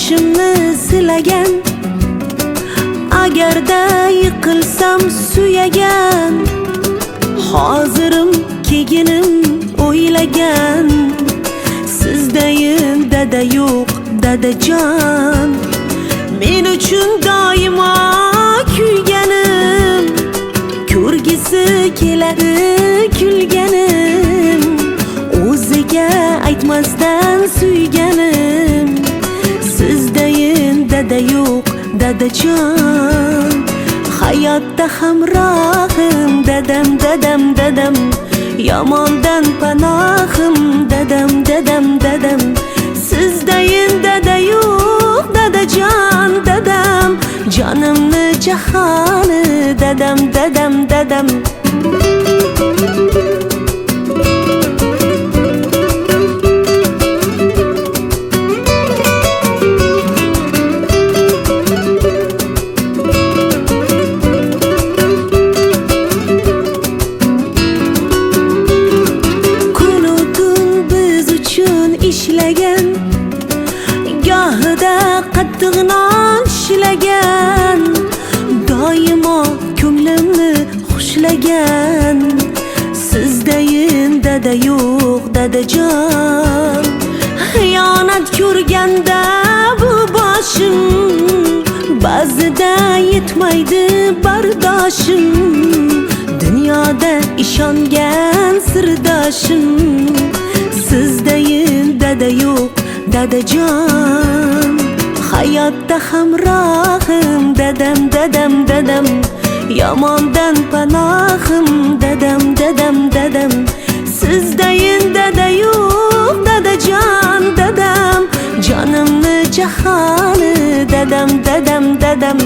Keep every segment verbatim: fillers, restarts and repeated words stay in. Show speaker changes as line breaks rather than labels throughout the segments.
boshimni silagan, agarda yiqilsam suyagan, hozirim keginim o'ylagan, sizdayin dada yo'q dadajon, men uchun doimo kuyganim, ko'rgisi keladi kulganim, o'ziga aytmasdan suyganim, sizdayin dada yo'q dadajon, hayotda hamrohim dadam dadam dadam, yomondan panohim dadam dadam dadam, sizdayin dada yo'q dadajon dadam, jonimni jahoni dadam dadam dadam. Ishlagan, gohida qattiq non ishlagan, doimo ko'nglimni xushlagan, sizdayin dada yo'q dadajon, xiyonat ko'rganda bu boshim, ba'zida yetmaydi bardoshim, dunyoda ishongan sirdoshim, sizdayin dada yo'q dadajon, hayotda hamrohim dadam dadam dadam, yomondan panohim dadam dadam dadam, sizdayin dada yo'q dadajon dadam, jonimni jahoni dadam dadam dadam.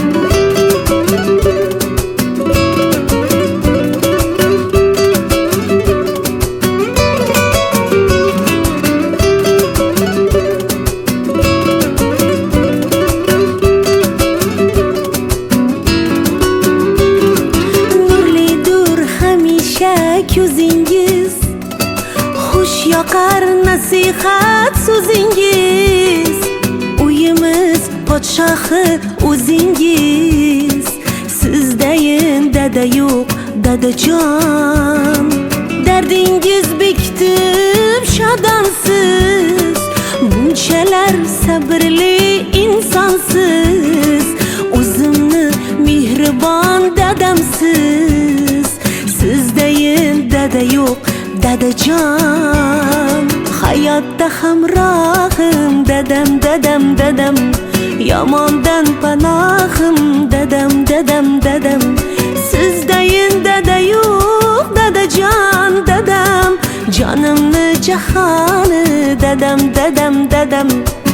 Ko'zingiz xush yoqar nasihat so'zingiz, uyimiz podshohi o'zingiz, sizdayin dada yo'q dadajon, dardingiz bekitib shodonsiz, bunchalar sabrli insonsiz, o'zimni mehribon dadamsiz, sizdayin dada yo'q dadajon, hayotda hamrohim dadam dadam dadam, yomondan panohim dadam dadam dadam, sizdayin dada yo'q dadajon dadam, jonimni jahoni dadam dadam dadam.